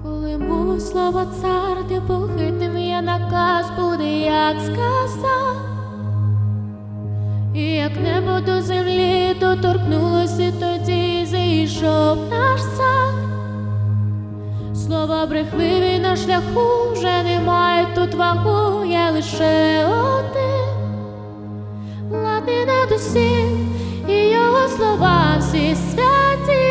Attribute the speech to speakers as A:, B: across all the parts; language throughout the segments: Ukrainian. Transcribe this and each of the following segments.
A: Коли мовив слово цар, непохитним є наказ, буде як сказав. І як небо до землі доторкнулося, тоді зійшов наш цар. Слова брехливі на шляху вже не мають тут вагу, є лише один, владний над усім, і його слова всі святі.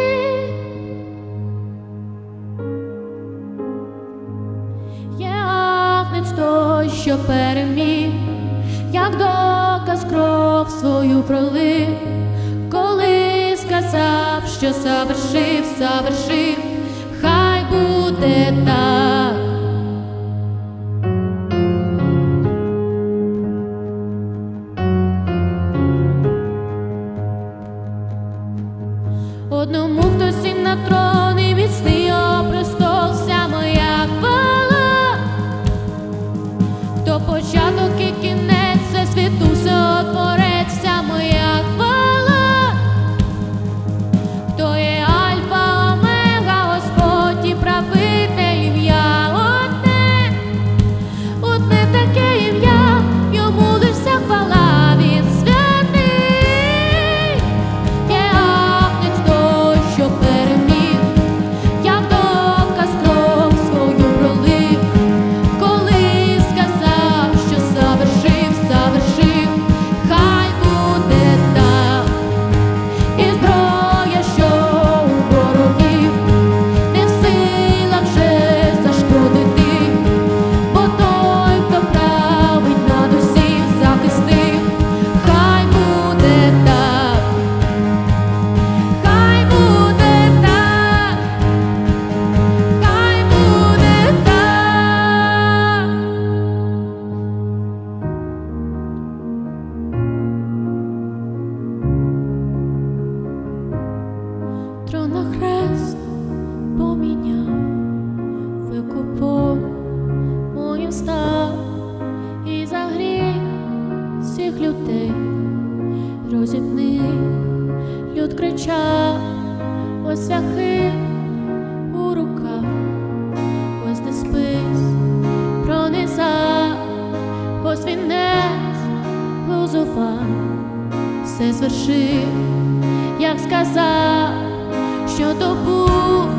A: Є агнець той, що переміг, як доказ кров свою пролив, коли сказав, що завершив, завершив, хай буде так. Одному хтось сів на трон, і міцний його престол, вся моя хвала. Хто початок і кінець, все світу, все творець, вся моя хвала. Хто є Альфа, Омега, Господь і правитель, ім'я одне, одне таке ім'я, йому лиш вся хвала, він святий. Є агнець той, що переміг, як доказ кров свою пролив, коли сказав, що завершив, завершив, хай буде так. І зброя, що у ворогів, не в силах вже зашкодити, бо той, хто править над усім, захистив, хай буде так, хай буде так, хай буде так. Трон на хрест поміняв, викупом моїм став, і за гріх всіх людей розіпнив. Люд кричав, ось цвяхи у руках, ось де спис пронизав, ось вінець глузував, все звершив, як сказав, що то був